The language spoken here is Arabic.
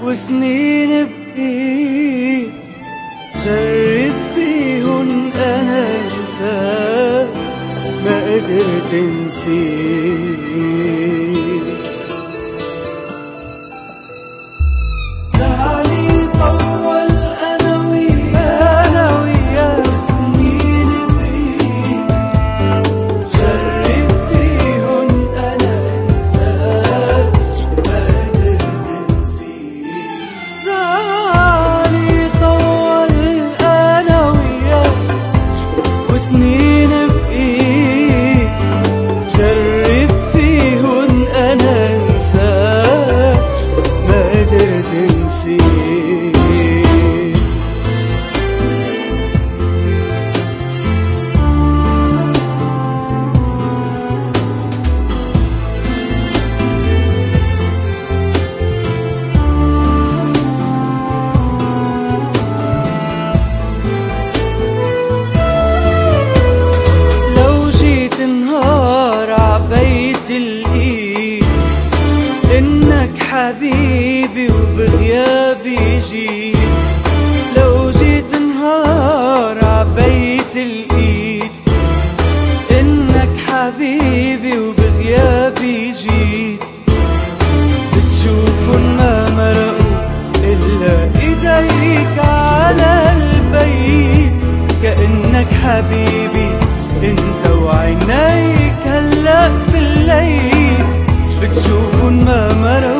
وسنين بقيت جرب فيهن أنا انساك ما قدرت نسيك. زعلي طول أنا وياك سنين بقيت جرب فيهن أنا انساك ما قدرت نسيك. زعلي طول أنا وياك وسنين بقيت جرب فيهن أنا انساك ما قدرت نسيك. لو جيت نهار عبيت الإيد إنك حبيبي وبغيابي جيت. لو جيت نهار عبيت الإيد إنك حبيبي وبغيابي جيت. بتشوفن ما مرقوا إلا إيديك على البيت كأنك حبيبي انت وعينيك هلأ في الليل. بتشوفن ما مرقوا